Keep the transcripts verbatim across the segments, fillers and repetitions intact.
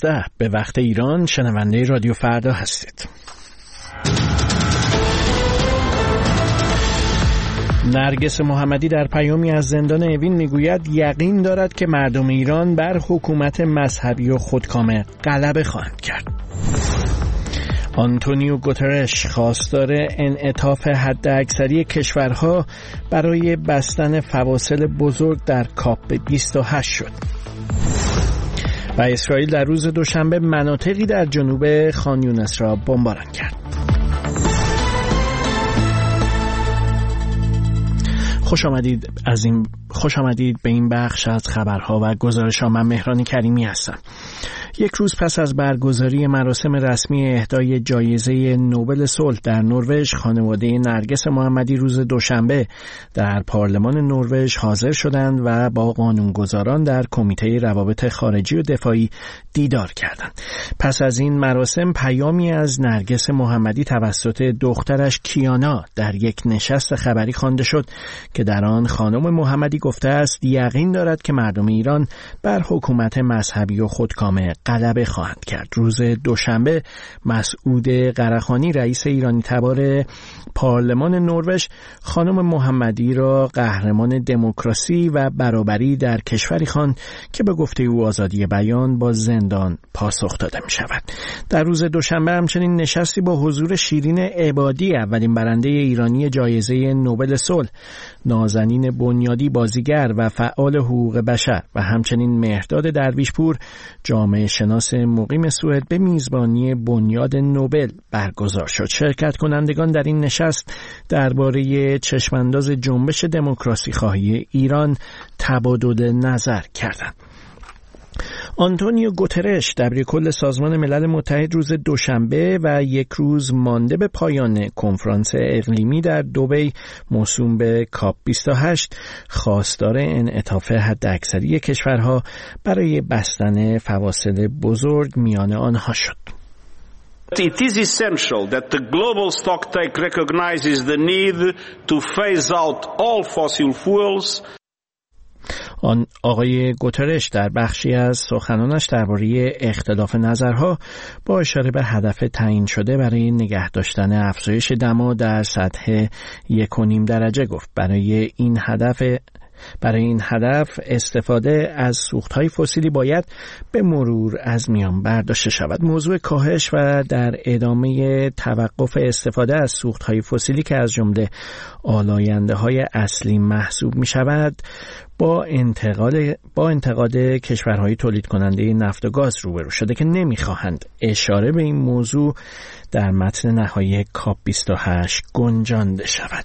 دوازده به وقت ایران شنونده رادیو فردا هستید. نرگس محمدی در پیامی از زندان اوین میگوید یقین دارد که مردم ایران بر حکومت مذهبی و خودکامه غلبه خواهند کرد. آنتونیو گوترش خواستار انعطاف حداکثری کشورها برای بستن فواصل بزرگ در کاپ بیست و هشت شد. و اسرائیل در روز دوشنبه مناطقی در جنوب خان یونس را بمباران کرد. خوش آمدید از این خوش آمدید به این بخش از خبرها و گزارش‌ها. من مهران کریمی هستم. یک روز پس از برگزاری مراسم رسمی اهدای جایزه نوبل صلح در نروژ، خانواده نرگس محمدی روز دوشنبه در پارلمان نروژ حاضر شدند و با قانونگذاران در کمیته روابط خارجی و دفاعی دیدار کردند. پس از این مراسم پیامی از نرگس محمدی توسط دخترش کیانا در یک نشست خبری خوانده شد که در آن خانم محمدی گفته است یقین دارد که مردم ایران بر حکومت مذهبی و خودکامه غلبه خواهند کرد. روز دوشنبه مسعود قرخانی رئیس ایرانی تبار پارلمان نروژ خانم محمدی را قهرمان دموکراسی و برابری در کشوری خواند که به گفته او آزادی بیان با زندان پاسخ داده می شود. در روز دوشنبه همچنین نشستی با حضور شیرین عبادی، اولین برنده ایرانی جایزه نوبل صلح، نازنین بنیادی بازیگر و فعال حقوق بشر و همچنین مهرداد درویشپور جامعه شناس مقیم سوئد به میزبانی بنیاد نوبل برگزار شد. شرکت کنندگان در این نشست درباره چشمانداز جنبش دموکراسی خواهی ایران تبادل نظر کردند. آنتونیو گوترش دبیرکل سازمان ملل متحد روز دوشنبه و یک روز مانده به پایان کنفرانس اقلیمی در دبی موسوم به کاپ بیست و هشت خواستار انعطاف حداکثری کشورها برای بستن فواصل بزرگ میان آنها شد. It is essential that the global stocktake recognizes the need to phase out all fossil fuels. آن آقای گوترش در بخشی از سخنانش درباره اختلاف نظرها با اشاره به هدف تعیین شده برای نگه داشتن افزایش دما در سطح یک و نیم درجه گفت برای این هدف برای این هدف استفاده از سوختهای فسیلی باید به مرور از میان برداشته شود. موضوع کاهش و در ادامه توقف استفاده از سوختهای فسیلی که از جمله آلاینده‌های اصلی محسوب می شود با انتقاد با انتقاد کشورهای تولید کننده نفت و گاز روبرو شده که نمی‌خواهند اشاره به این موضوع در متن نهایی کاپ بیست و هشت گنجانده شود.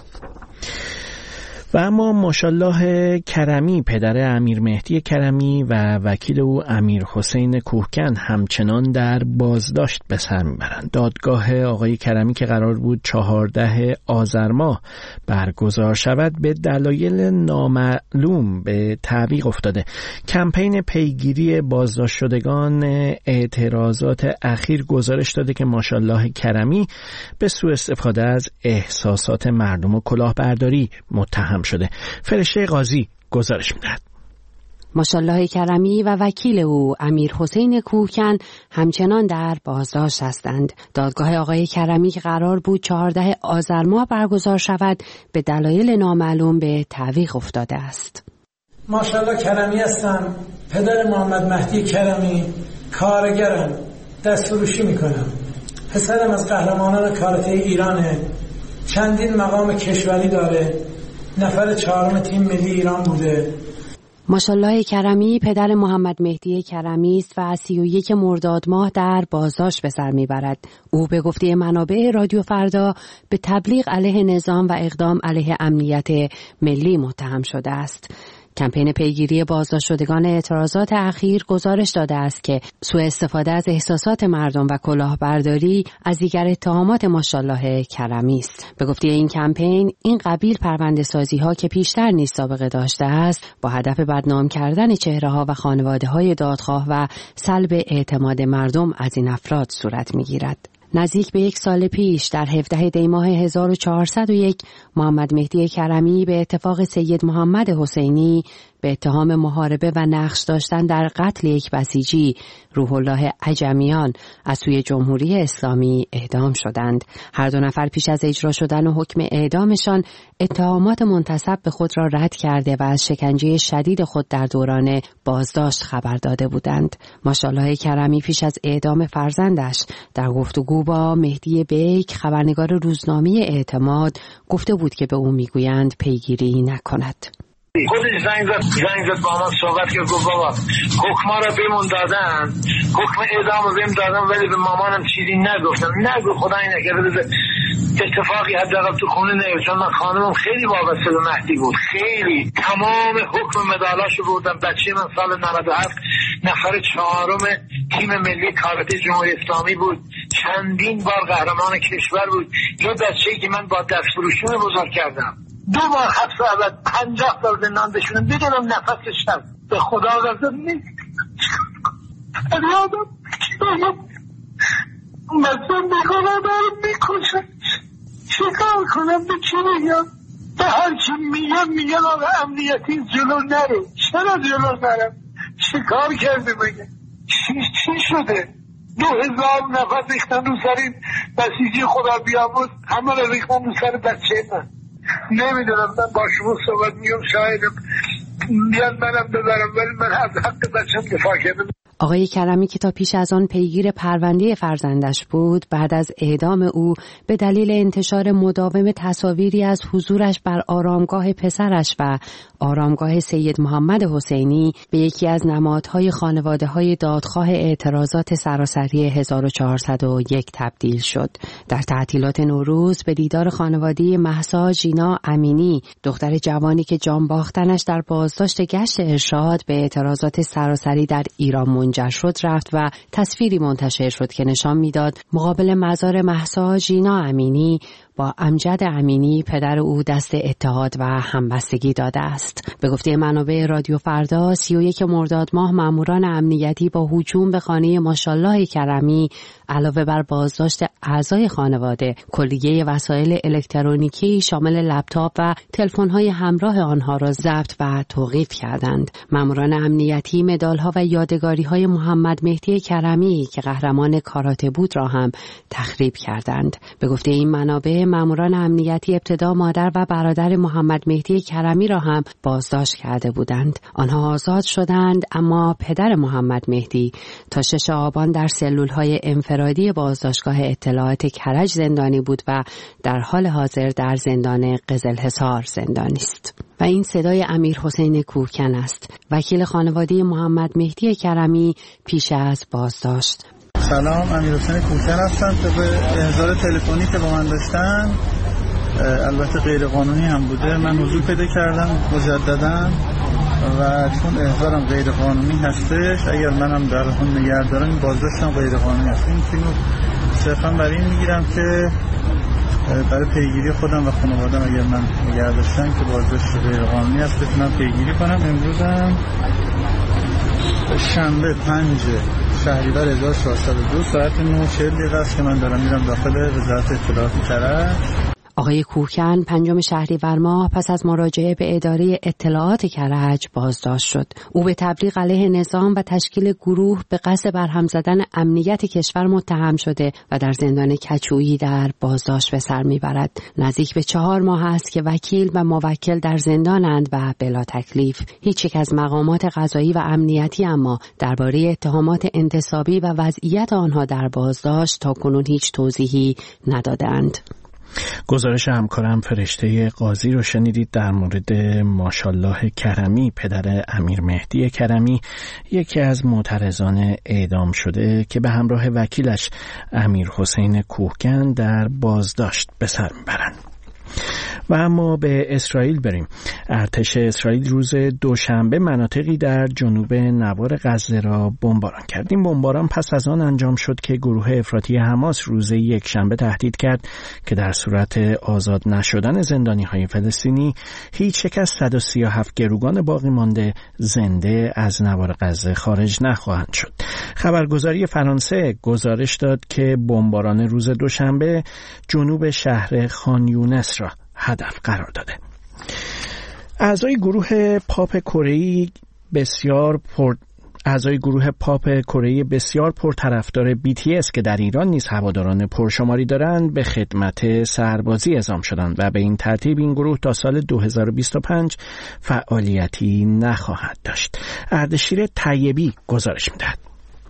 و اما ماشاءالله کرمی، پدر امیر مهدی کرمی و وکیل او امیر حسین کوهکن همچنان در بازداشت به سر میبرند. دادگاه آقای کرمی که قرار بود چهارده آذر ماه برگزار شود به دلایل نامعلوم به تعویق افتاده. کمپین پیگیری بازداشت شدگان اعتراضات اخیر گزارش داده که ماشاءالله کرمی به سوء استفاده از احساسات مردم و کلاهبرداری متهم شده. فرشته قاضی گزارش می‌دهد. ماشاءالله کرمی و وکیل او امیر حسین کوهکن همچنان در بازداشت هستند. دادگاه آقای کرمی که قرار بود چهارده آذر ماه برگزار شود به دلایل نامعلوم به تعویق افتاده است. ماشاءالله کرمی هستم، پدر محمد مهدی کرمی، کارگرم، دستفروشی میکنم. پسرم از قهرمانان کاراته ایرانه، چندین مقام کشوری داره، نفر چهارم تیم ملی ایران بوده. ماشاءالله کرمی پدر محمد مهدی کرمی است و سی و یک مرداد ماه در بازداشت به سر میبرد. او به گفته منابع رادیو فردا به تبلیغ علیه نظام و اقدام علیه امنیت ملی متهم شده است. کمپین پیگیری بازداشت شدگان اعتراضات اخیر گزارش داده است که سوء استفاده از احساسات مردم و کلاهبرداری از دیگر اتهامات ماشاءالله کرمی است. به گفته این کمپین، این قبیل پرونده سازی ها که پیشتر نیز سابقه داشته است، با هدف بدنام کردن چهره ها و خانواده های دادخواه و سلب اعتماد مردم از این افراد صورت می گیرد. نزدیک به یک سال پیش در هفدهم دی ماه هزار و چهارصد و یک محمد مهدی کرمی به اتفاق سید محمد حسینی به اتهام محاربه و نقش داشتن در قتل یک بسیجی روح الله عجمیان از سوی جمهوری اسلامی اعدام شدند. هر دو نفر پیش از اجرا شدن حکم اعدامشان اتهامات منتسب به خود را رد کرده و از شکنجه شدید خود در دوران بازداشت خبر داده بودند. ماشاءالله کرمی پیش از اعدام فرزندش در گفتگو با مهدی بیک خبرنگار روزنامه اعتماد گفته بود که به او میگویند پیگیری نکند. خودش زنگ زد زنگ زد با من صحبت کرد، گفت بابا حکما را بهمون دادن، حکم اعدام رو بهم دادن ولی به مامانم چیزی نگفتم. نگو خدا نکرده اتفاقی حداقل تو خونه نیفت، چون من خانمم خیلی وابسته به مهدی بود، خیلی تمام حکم مدالاشو بردم. بچه من سال نود و هفت نفر چهارم تیم ملی کاراته جمهوری اسلامی بود، چندین بار قهرمان کشور بود. یه بچه‌ای که من با دستفروشی بزرگ کردم، دو بار حبس ابد، پنجاه سال زندان بشونم، بدونم نفسش شد. به خدا قسم نیست یادم مثلا میکنم دارم میکشم، چکار کنم؟ به چی میگم؟ به هر چی میگم میگم آقا امنیتی جلو نرو. چرا جلو نرم؟ چکار کرده مگه؟ چی, چی شده؟ دو هزار نفس ریختن رو سر بسیجی خدا بیاموز، همه رو ریختن رو سر بچه من. نمیدونم، من با شما صحبت میگم شایدم بیان منم ببرم، ولی من از حق بچم دفاع کردم. آقای کرمی که تا پیش از آن پیگیر پرونده فرزندش بود، بعد از اعدام او به دلیل انتشار مداوم تصاویری از حضورش بر آرامگاه پسرش و آرامگاه سید محمد حسینی به یکی از نمادهای خانواده‌های دادخواه اعتراضات سراسری هزار و چهارصد و یک تبدیل شد. در تعطیلات نوروز به دیدار خانواده مهسا ژینا امینی، دختر جوانی که جان باختنش در بازداشت گشت ارشاد به اعتراضات سراسری در ایران منجر شد رفت و تصویری منتشر شد که نشان میداد مقابل مزار مهسا ژینا امینی با امجد امینی پدر او دست اتحاد و همبستگی داده است. به گفته منابع رادیو فردا، سی و یک مرداد ماه ماموران امنیتی با هجوم به خانه ماشاءالله کرمی علاوه بر بازداشت اعضای خانواده، کلیه وسایل الکترونیکی شامل لپتاپ و تلفن‌های همراه آنها را ضبط و توقیف کردند. ماموران امنیتی مدال‌ها و یادگاری‌های محمد مهدی کرمی که قهرمان کاراته بود را هم تخریب کردند. به گفته این منابع، ماموران امنیتی ابتدا مادر و برادر محمد مهدی کرمی را هم بازداشت کرده بودند. آنها آزاد شدند، اما پدر محمد مهدی تا شش آبان در سلول‌های انفرادی بازداشتگاه اطلاعات کرج زندانی بود و در حال حاضر در زندان قزلحصار زندانی است. و این صدای امیر حسین کوهکن است، وکیل خانواده محمد مهدی کرمی پیش از بازداشت. سلام، امیر حسین کوهکن هستم. طبق احضار تلفنی که با من داشتن، البته غیر قانونی هم بوده، من حضور پیدا کردم مجددا و چون احضارم غیر قانونی هستش، اگر منم در اون نگه دارم بازداشتم غیر قانونی هست. این فیلمو صرفا برای این میگیرم که برای پیگیری خودم و خانواده‌ام اگر من نگه داشتم که بازداشت غیر قانونی هست بتونم پیگیری کنم. امروزم شنبه پنج شهریور هزار و چهارصد و دو ساعت نه و چهل دقیقه است که من دارم میرم داخل وزارت اطلاعات کرج. آقای کوهکن پنجم شهریور ماه پس از مراجعه به اداره اطلاعات کرج بازداشت شد. او به تبلیغ علیه نظام و تشکیل گروه به قصد برهم زدن امنیت کشور متهم شده و در زندان کچویی در بازداشت به سر میبرد. نزدیک به چهار ماه است که وکیل و موکل در زندانند و بلا تکلیف. هیچ یک از مقامات قضایی و امنیتی اما درباره اتهامات انتصابی و وضعیت آنها در بازداشت تاکنون هیچ توضیحی ندادند. گزارش همکارم فرشته قاضی رو شنیدید در مورد ماشاءالله کرمی، پدر امیر مهدی کرمی، یکی از معترضان اعدام شده که به همراه وکیلش امیر حسین کوهکن در بازداشت به سر میبرند. و اما به اسرائیل بریم. ارتش اسرائیل روز دوشنبه مناطقی در جنوب نوار غزه را بمباران کرد. این بمباران پس از آن انجام شد که گروه افراطی حماس روز یکشنبه تهدید کرد که در صورت آزاد نشدن زندانی‌های فلسطینی هیچ یک از صد و سی و هفت گروگان باقی مانده زنده از نوار غزه خارج نخواهند شد. خبرگزاری فرانسه گزارش داد که بمباران روز دوشنبه جنوب شهر خان یونس را هدف قرار داده. اعضای گروه پاپ کره‌ای بسیار پر اعضای گروه پاپ کره بسیار پرطرفدار بی تی اس که در ایران نیز هواداران پرشماری دارند به خدمت سربازی اعزام شدند و به این ترتیب این گروه تا سال دو هزار و بیست و پنج فعالیتی نخواهد داشت. اردشیر طیبی گزارش می‌دهد.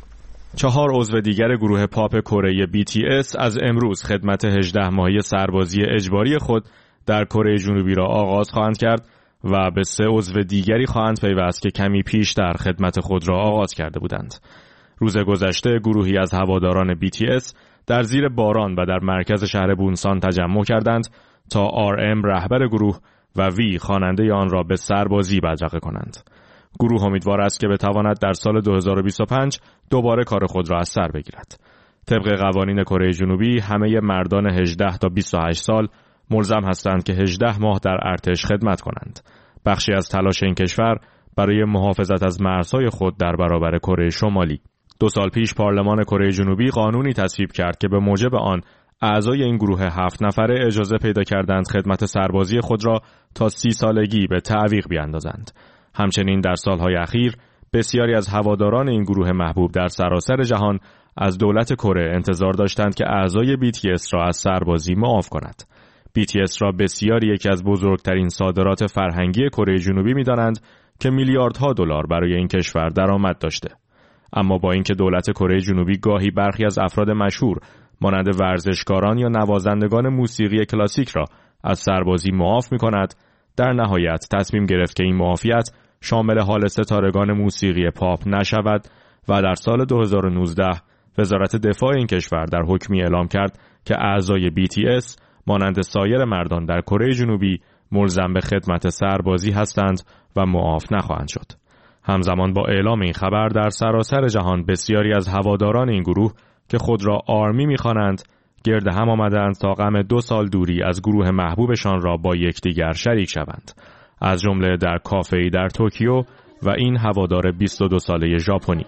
چهار عضو دیگر گروه پاپ کره بی تی اس از امروز خدمت هجده ماهه سربازی اجباری خود در کره جنوبی را آغاز خواهند کرد و به سه عضو دیگری خواهند پیوست که کمی پیش در خدمت خود را آغاز کرده بودند. روز گذشته گروهی از هواداران بی تی اس در زیر باران و در مرکز شهر بونسان تجمع کردند تا آر ام رهبر گروه و وی خواننده آن را به سربازی بدرقه کنند. گروه امیدوار است که بتواند در سال دو هزار و بیست و پنج دوباره کار خود را از سر بگیرد. طبق قوانین کره جنوبی همه مردان هجده تا بیست و هشت سال ملزم هستند که هجده ماه در ارتش خدمت کنند. بخشی از تلاش این کشور برای محافظت از مرزهای خود در برابر کره شمالی. دو سال پیش پارلمان کره جنوبی قانونی تصویب کرد که به موجب آن اعضای این گروه هفت نفره اجازه پیدا کردند خدمت سربازی خود را تا سی سالگی به تعویق بیاندازند. همچنین در سالهای اخیر بسیاری از هواداران این گروه محبوب در سراسر جهان از دولت کره انتظار داشتند که اعضای بی تی اس را از سربازی معاف کند. بی تی اس را بسیاری یکی از بزرگترین صادرات فرهنگی کره جنوبی می‌دانند که میلیاردها دلار برای این کشور درآمد داشته. اما با اینکه دولت کره جنوبی گاهی برخی از افراد مشهور مانند ورزشکاران یا نوازندگان موسیقی کلاسیک را از سربازی معاف می‌کند، در نهایت تصمیم گرفت که این معافیت شامل حال ستارگان موسیقی پاپ نشود و در سال دو هزار و نوزده وزارت دفاع این کشور در حکمی اعلام کرد که اعضای بی تی اس مانند سایر مردان در کره جنوبی ملزم به خدمت سربازی هستند و معاف نخواهند شد. همزمان با اعلام این خبر در سراسر جهان بسیاری از هواداران این گروه که خود را آرمی می‌خوانند گرد هم آمدند تا غم دو سال دوری از گروه محبوبشان را با یکدیگر شریک شوند. از جمله در کافه‌ای در توکیو و این هوادار بیست و دو ساله ژاپنی.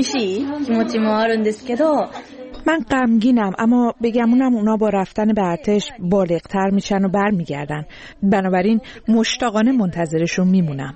من غمگینم، اما بگمونم اونا با رفتن به ارتش بالغ‌تر میشن و برمیگردن. بنابراین مشتاقانه منتظرشون میمونم.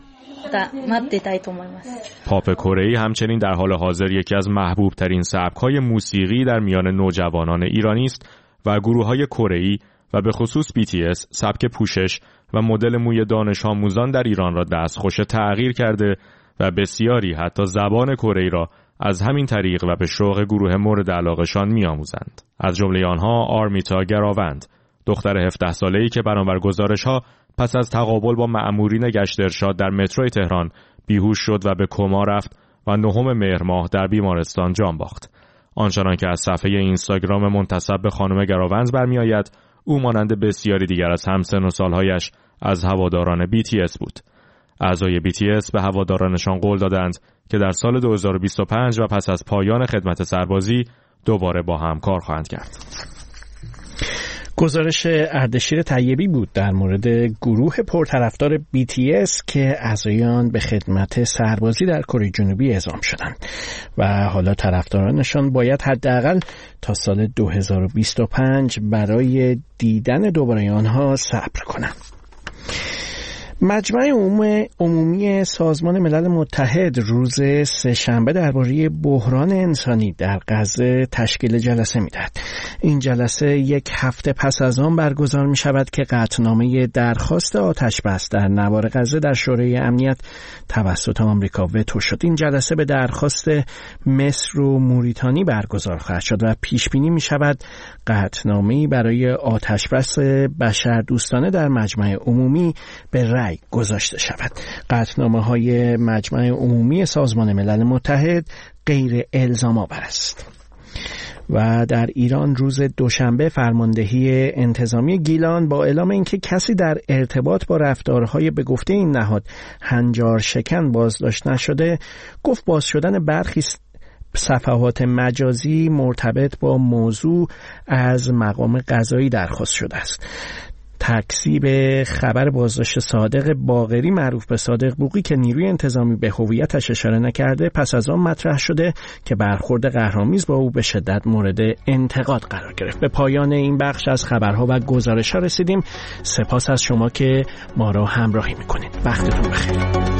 پاپ کره‌ای همچنین در حال حاضر یکی از محبوب ترین سبک‌های موسیقی در میان نوجوانان ایرانی است و گروه‌های کره‌ای و به خصوص بی تی اس سبک پوشش و مدل موی دانش آموزان در ایران را دستخوش تغییر کرده و بسیاری حتی زبان کره‌ای را از همین طریق و به شوق گروه مورد علاقه‌شان می‌آموزند. از جمله آنها آرمیتا گراوند، دختر هفده ساله‌ای که بنابر گزارش‌ها پس از تقابل با مأمورین گشت ارشاد در متروی تهران بیهوش شد و به کما رفت و نهم مهر ماه در بیمارستان جان باخت. آنچنان که از صفحه اینستاگرام منتسب به خانم گراوند برمی‌آید، او مانند بسیاری دیگر از همسن و سالهایش از هواداران بی تی اس بود. اعضای بی تی اس به هوادارانشان قول دادند که در سال دو هزار و بیست و پنج و پس از پایان خدمت سربازی دوباره با هم کار خواهند کرد. گزارش اردشیر طیبی بود در مورد گروه پرطرفدار بی تی اس که اعضایان به خدمت سربازی در کره جنوبی اعزام شدند و حالا طرفدارانشان باید حداقل تا سال دو هزار و بیست و پنج برای دیدن دوباره آنها صبر کنند. مجمع عمومی سازمان ملل متحد روز سه‌شنبه درباره بحران انسانی در غزه تشکیل جلسه می‌دهد. این جلسه یک هفته پس از آن برگزار می‌شود که قطعنامه درخواست آتش‌بس در نوار غزه در شورای امنیت توسط آمریکا وتو شد. این جلسه به درخواست مصر و موریتانی برگزار خواهد شد و پیش بینی می‌شود قطعنامه‌ای برای آتش‌بس بشردوستانه در مجمع عمومی به رأی گذاشته شود. قطعنامه‌های مجمع عمومی سازمان ملل متحد غیر الزام آور است. و در ایران روز دوشنبه فرماندهی انتظامی گیلان با اعلام اینکه کسی در ارتباط با رفتارهای به گفته این نهاد هنجار شکن بازداشت نشده، گفت باز شدن برخی صفحات مجازی مرتبط با موضوع از مقام قضایی درخواست شده است. تکذیب خبر بازداشت صادق باقری معروف به صادق بوقی که نیروی انتظامی به هویتش اشاره نکرده پس از آن مطرح شده که برخورد قهرآمیز با او به شدت مورد انتقاد قرار گرفت. به پایان این بخش از خبرها و گزارش‌ها رسیدیم. سپاس از شما که ما را همراهی می‌کنید. وقتتون بخیر.